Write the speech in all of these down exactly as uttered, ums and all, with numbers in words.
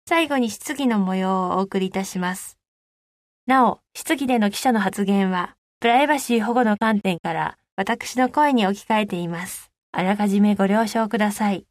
最後に質疑の模様をお送りいたします。なお、質疑での記者の発言は、プライバシー保護の観点から私の声に置き換えています。あらかじめご了承ください。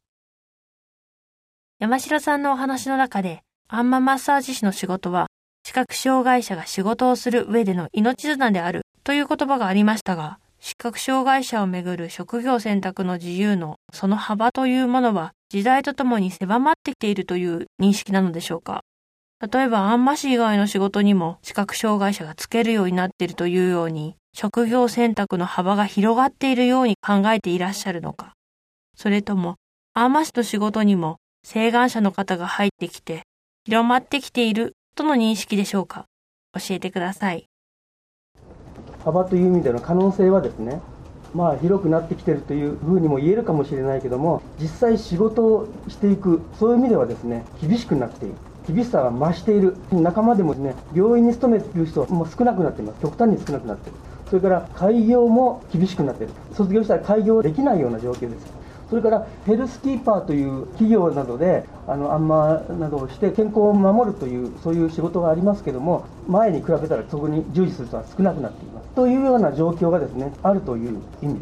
山城さんのお話の中で、あんまマッサージ師の仕事は、視覚障害者が仕事をする上での命綱であるという言葉がありましたが、視覚障害者をめぐる職業選択の自由のその幅というものは、時代とともに狭まってきているという認識なのでしょうか。例えば、あんま師以外の仕事にも視覚障害者がつけるようになっているというように、職業選択の幅が広がっているように考えていらっしゃるのか。それとも、あんま師の仕事にも晴眼者の方が入ってきて、広まってきているとの認識でしょうか。教えてください。 幅という意味での可能性はですね、まあ広くなってきているというふうにも言えるかもしれないけども、実際仕事をしていく、そういう意味ではですね、厳しくなっている。厳しさが増している。仲間でもですね、病院に勤めている人も少なくなっています。極端に少なくなっている。それから開業も厳しくなっている。卒業したら開業できないような状況です。それからヘルスキーパーという企業などであのアンマなどをして健康を守るというそういう仕事がありますけれども、前に比べたらそこに従事する人は少なくなっていますというような状況がですね、あるという意味です。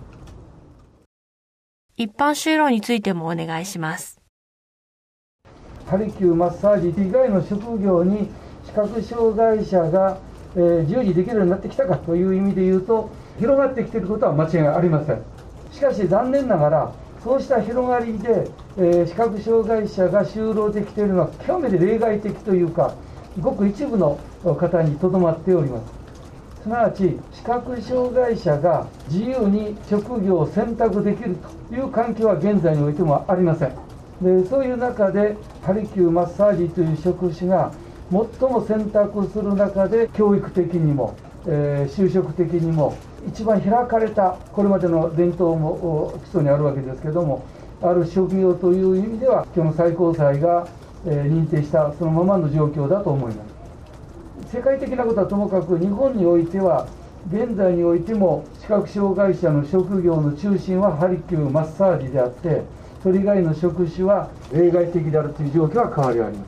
一般就労についてもお願いします。 ハリキューマッサージ以外の職業に視覚障害者が、えー、従事できるようになってきたかという意味でいうと、広がってきていることは間違いありません。しかし残念ながら、そうした広がりで、えー、視覚障害者が就労できているのは極めて例外的というか、ごく一部の方にとどまっております。すなわち視覚障害者が自由に職業を選択できるという環境は現在においてもありません。でそういう中でハリキューマッサージという職種が最も選択する中で、教育的にも、えー、就職的にも一番開かれた、これまでの伝統も基礎にあるわけですけれども、ある職業という意味では今日の最高裁が、えー、認定したそのままの状況だと思います。世界的なことはともかく、日本においては現在においても視覚障害者の職業の中心はハリキューマッサージであって、それ以外の職種は例外的であるという状況は変わりあります。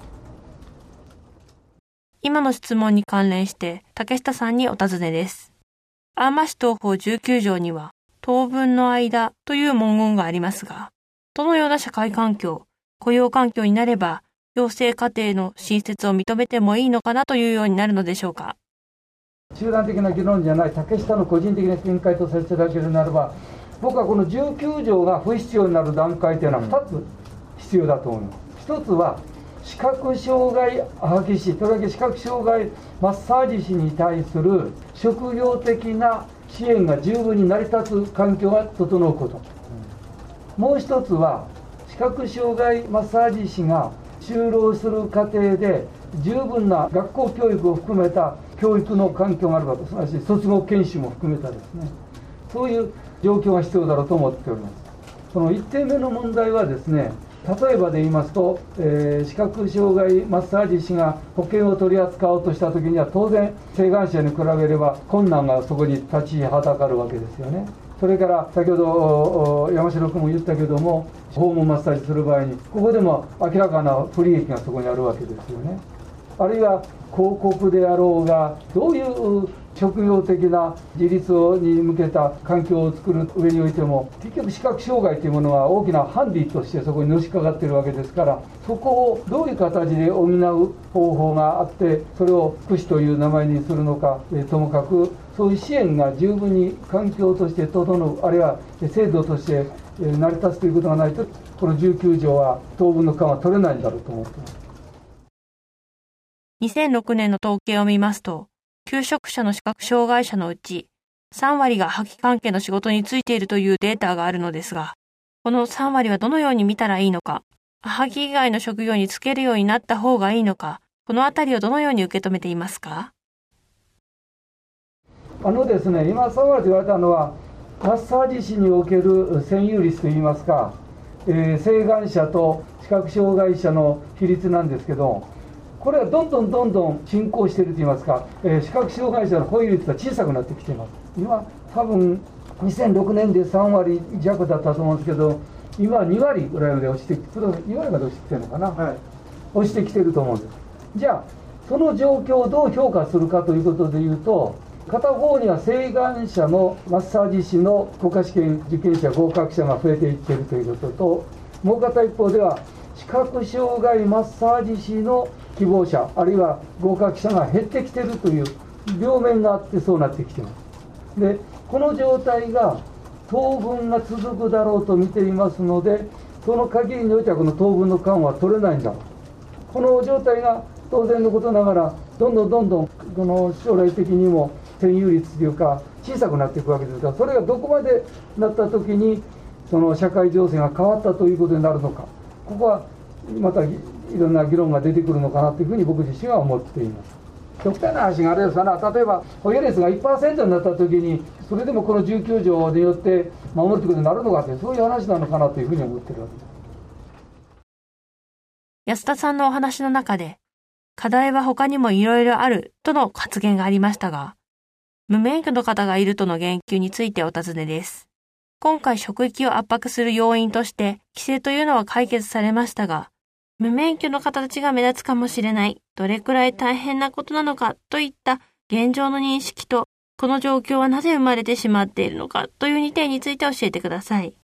今の質問に関連して竹下さんにお尋ねです。アンマ師等法じゅうきゅう条には当分の間という文言がありますが、どのような社会環境、雇用環境になれば養成課程の新設を認めてもいいのかなというようになるのでしょうか。 集団的な議論じゃない竹下の個人的な見解とさせていただけるならば、僕はこのじゅうきゅう条が不必要になる段階というのはふたつ必要だと思います。ひとつは視覚障害破棄士、とりわけ視覚障害マッサージ師に対する職業的な支援が十分に成り立つ環境が整うこと、もう一つは視覚障害マッサージ師が就労する過程で十分な学校教育を含めた教育の環境があるわけです。すなわち卒業研修も含めたですね、そういう状況が必要だろうと思っております。そのいってんめの問題はですね、例えばで言いますと、えー、視覚障害マッサージ師が保険を取り扱おうとしたときには、当然晴眼者に比べれば困難がそこに立ちはだかるわけですよね。それから先ほど山城君も言ったけども、訪問マッサージする場合にここでも明らかな不利益がそこにあるわけですよね。あるいは広告であろうが、どういう職業的な自立に向けた環境を作る上においても、結局視覚障害というものは大きなハンディとしてそこにのしかかっているわけですから、そこをどういう形で補う方法があって、それを福祉という名前にするのか、えともかくそういう支援が十分に環境として整う、あるいは制度として成り立つということがないと、このじゅうきゅう条は当分の緩は取れないんだろうと思っています。 にせんろくねんの統計を見ますと、求職者の視覚障害者のうちさんわりが破棄関係の仕事に就いているというデータがあるのですが、このさんわりはどのように見たらいいのか、破棄以外の職業に就けるようになった方がいいのか、このあたりをどのように受け止めていますか？ あのですね、今さんわりと言われたのは、マッサージ師における占有率といいますか、えー、晴眼者と視覚障害者の比率なんですけど、これはどんどんどんどん進行しているといいますか、えー、視覚障害者の保有率が小さくなってきています。今多分にせんろくねんでさんわり弱だったと思うんですけど、 今に割ぐらいまで落ちてきて、に割まで落ちてきてるのかな、はい、落ちてきてると思うんです。じゃあその状況をどう評価するかということでいうと、片方には請願者のマッサージ師の国家試験受験者合格者が増えていっているということと、もう片一方では視覚障害マッサージ師の希望者あるいは合格者が減ってきているという両面があって、そうなってきています。でこの状態が当分が続くだろうと見ていますので、その限りにおいてはこの当分の間は取れないんだろう。この状態が当然のことながらどんどんどんどんこの将来的にも占有率というか小さくなっていくわけですが、それがどこまでなった時にその社会情勢が変わったということになるのか、ここはまたいろんな議論が出てくるのかなというふうに僕自身は思っています。極端な話があれですかな、例えば保有率が いちパーセント になった時にそれでもこのじゅうきゅう条によって守るということになるのかという、そういう話なのかなというふうに思っているわけです。 安田さんのお話の中で、課題は他にもいろいろあるとの発言がありましたが、無免許の方がいるとの言及についてお尋ねです。今回職域を圧迫する要因として規制というのは解決されましたが、無免許の方たちが目立つかもしれない、どれくらい大変なことなのかといった現状の認識と、この状況はなぜ生まれてしまっているのかというにてんについて教えてください。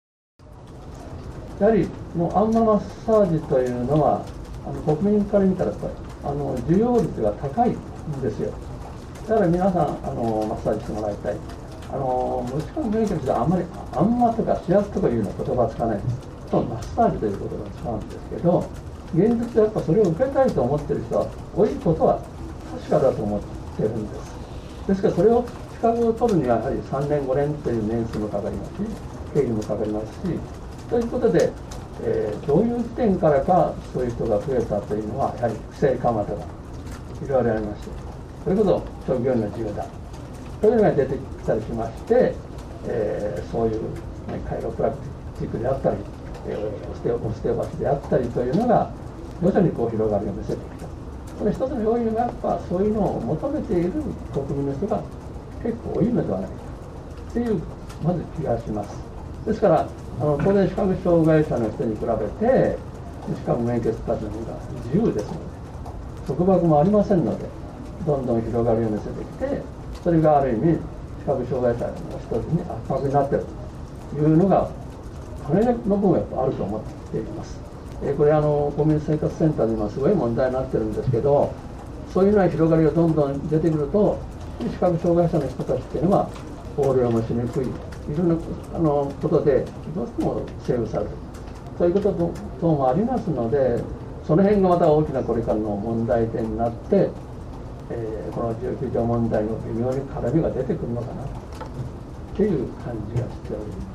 やはりもうアンママッサージというのはあの国民から見たらやっぱりあの需要率が高いんですよ。だから皆さんあのマッサージしてもらいたい。あの無資格免許の人はあんまりアンマとか指圧とかいうような言葉は使わないです。マッサージという言葉を使うんですけど、現実はやっぱそれを受けたいと思っている人は多いことは確かだと思ってるんです。ですからそれを資格を取るにはやはりさんねんごねんという年数もかかりますし、経費もかかりますし、ということで、えー、どういう時点からかそういう人が増えたというのはやはり不正緩和とかいろいろありまして、それこそ職業の自由だというのが出てきたりしまして、えー、そういう、ね、カイロプラクティックであったり、えー、オステオオステオパシであったりというのが徐々にこう広がりを見せてきた。その一つの要因がやっぱそういうのを求めている国民の人が結構多いのではないかというまず気がします。ですからあの当然視覚障害者の人に比べて視覚免許活動が自由ですので、束縛もありませんので、どんどん広がりを見せてきて、それがある意味視覚障害者の人に圧迫になっているというのが金の分はやっぱあると思っています。えこれあの国民生活センターで今すごい問題になってるんですけど、そういうような広がりがどんどん出てくると視覚障害者の人たちっていうのは横領もしにくい、いろんなあのことでどうしてもセーブされる、そういうこと等もありますので、その辺がまた大きなこれからの問題点になって、えー、このじゅうきゅう条問題の微妙に絡みが出てくるのかなという感じがしております。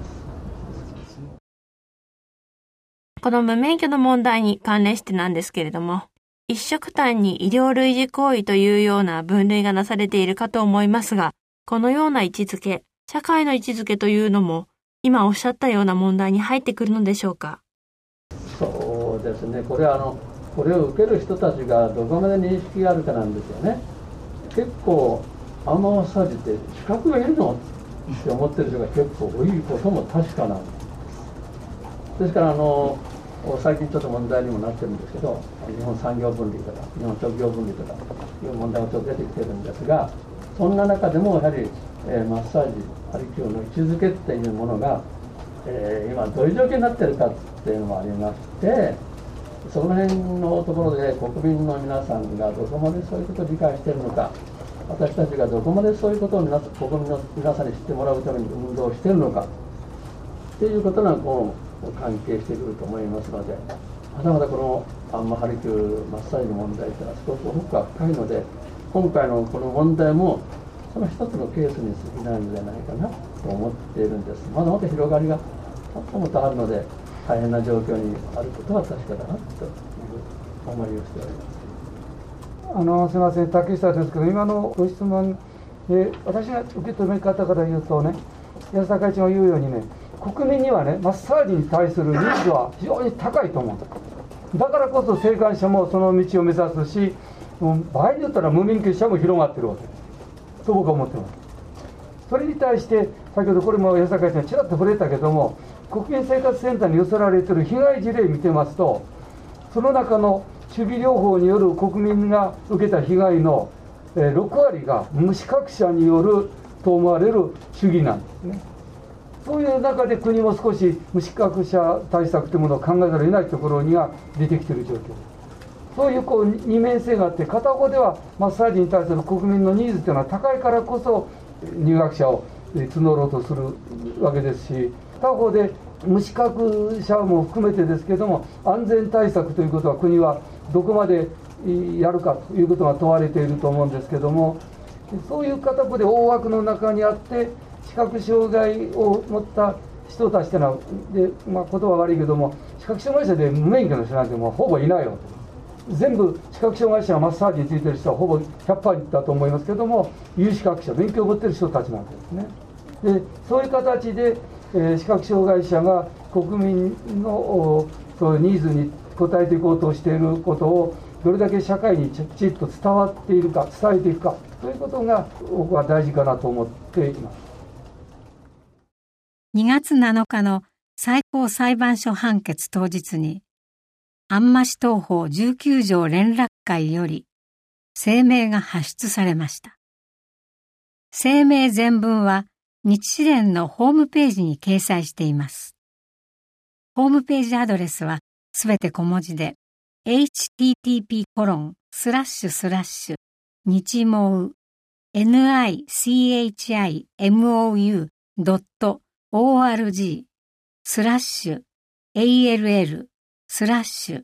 この無免許の問題に関連してなんですけれども、一緒単に医療類似行為というような分類がなされているかと思いますが、このような位置づけ、社会の位置づけというのも今おっしゃったような問題に入ってくるのでしょうか。 そうですね、これはあのこれを受ける人たちがどこまで認識があるかなんですよね。結構アンママッサージって資格がいるのって思ってる人が結構多いことも確かなんです。ですからあの最近ちょっと問題にもなってるんですけど、日本産業分離とか日本職業分離とかいう問題がちょっと出てきてるんですが、そんな中でもやはり、えー、マッサージハリキューの位置づけっていうものが、えー、今どういう状況になってるかっていうのもありまして、その辺のところで国民の皆さんがどこまでそういうことを理解しているのか、私たちがどこまでそういうことを皆国民の皆さんに知ってもらうために運動しているのかっていうことなんかも関係してくると思いますので、まだまだこのアンマハリキューマッサージの問題というのはすごく奥が深いので、今回のこの問題もその一つのケースに過ぎないのではないかなと思っているんです。まだまだ広がりがもっともっとあるので、大変な状況にあることは確かだなという思いをしております。 あのすみません、竹下ですけど、今のご質問で私が受け止め方から言うとね、安田会長が言うようにね、国民にはねマッサージに対するニーズは非常に高いと思う。だからこそ請願者もその道を目指すし、場合によったら無免許者も広がっているわけですと僕は思ってます。それに対して先ほどこれも安田会長がちらっと触れたけども、 国民生活センターに寄せられている被害事例を見てますと、その中の守備療法による国民が受けた被害のろくわりが無資格者によると思われる主義なんですね。そういう中で国も少し無資格者対策というものを考えざるを得ないところには出てきている状況です。そういうこう二面性があって、片方ではマッサージに対する国民のニーズというのは高いからこそ入学者を募ろうとするわけですし、他方で無資格者も含めてですけども、安全対策ということは国はどこまでやるかということが問われていると思うんですけども、そういう形で大枠の中にあって視覚障害を持った人たちというのはで、まあ、言葉は悪いけども、視覚障害者で無免許の人なんてもうほぼいないよ。全部視覚障害者がマッサージについている人はほぼひゃくパーセントだと思いますけども、有資格者、勉強を持っている人たちなんですね。でそういう形で、えー、視覚障害者が国民のそういうニーズに応えていこうとしていることをどれだけ社会にきちっと伝わっているか、伝えていくかということが僕は大事かなと思っています。 にがつなのかの最高裁判所判決当日に、安間市東法じゅうきゅう条連絡会より声明が発出されました。声明全文は日支連のホームページに掲載しています。ホームページアドレスはすべて小文字で エイチティーティーピーコロンスラッシュスラッシュ日毛 nichimou ドット org スラッシュ all スラッシュ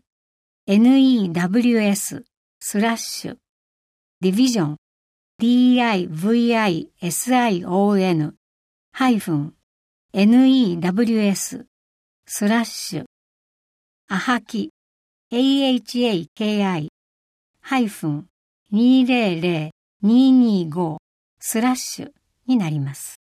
news スラッシュ division division ハイフン news スラッシュあはき ahaki ハイフンにひゃくにひゃくにじゅうごスラッシュになります。